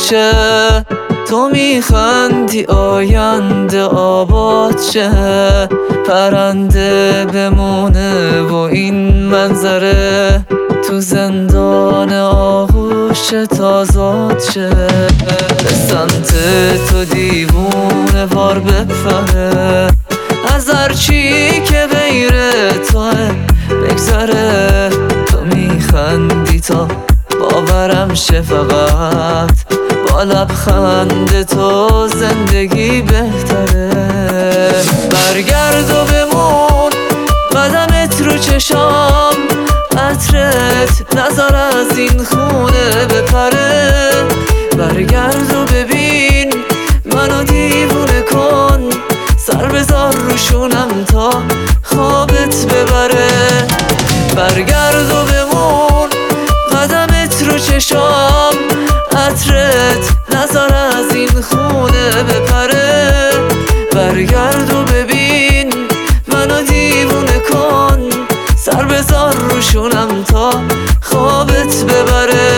شه. تو میخندی آینده آباد شه، پرنده بمونه و این منظره تو زندان آغوشت آزاد شه. به سمت تو دیوونه وار بپره، از هرچی که غیر توه بگذره. تو میخندی تا باورم شه، فقط با لبخند تو زندگی بهتره. برگرد و بمون قدمت رو چشام، عطرت نظر از این خونه بپره. برگرد و ببین منو دیوونه کن، سر بذار روشونم تا خوابت ببره. برگرد و بمون قدمت رو چشام، عطرت نظر از این خونه بپره. برگرد و ببین منو دیوونه کن، سر بذار روشونم تا خوابت ببره.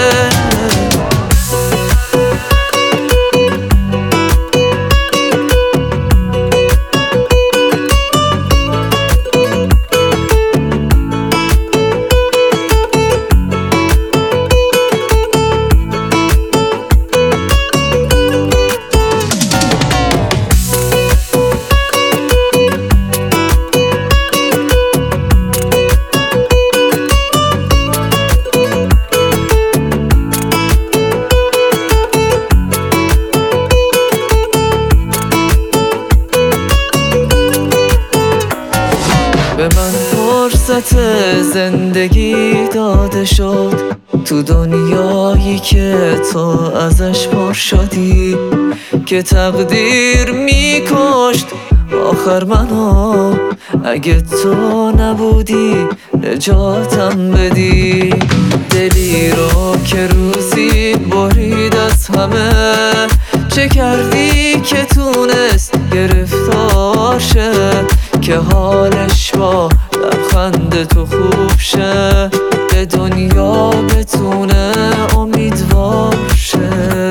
به من فرصت زندگی داده شد، تو دنیایی که تو ازش پر شدی، که تقدیر میکشت آخر منو. اگه تو نبودی نجاتم بدی، دلی رو که روزی برید از همه. چه کردی که تونست گرفتار شه، که حالش با لبخند تو خوب شه. به دنیا بتونه امیدوار شه.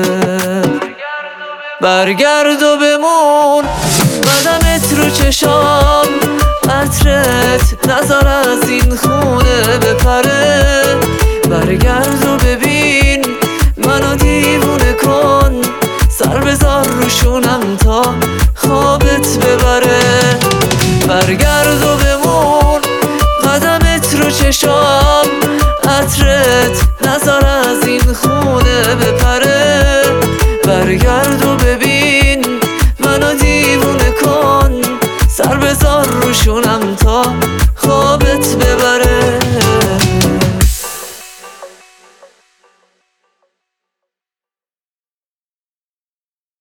برگرد و بمون قدمت رو چشام، عطرت نظر از این خونه بپره. برگرد و ببین منو دیوونه کن، سر بذار روشونم تا خوابت ببره. برگرد و بمون قدمت رو چشام، عطرت نظر از این خونه بپره. برگرد و ببین منو دیوونه کن، سر بذار روشونم تا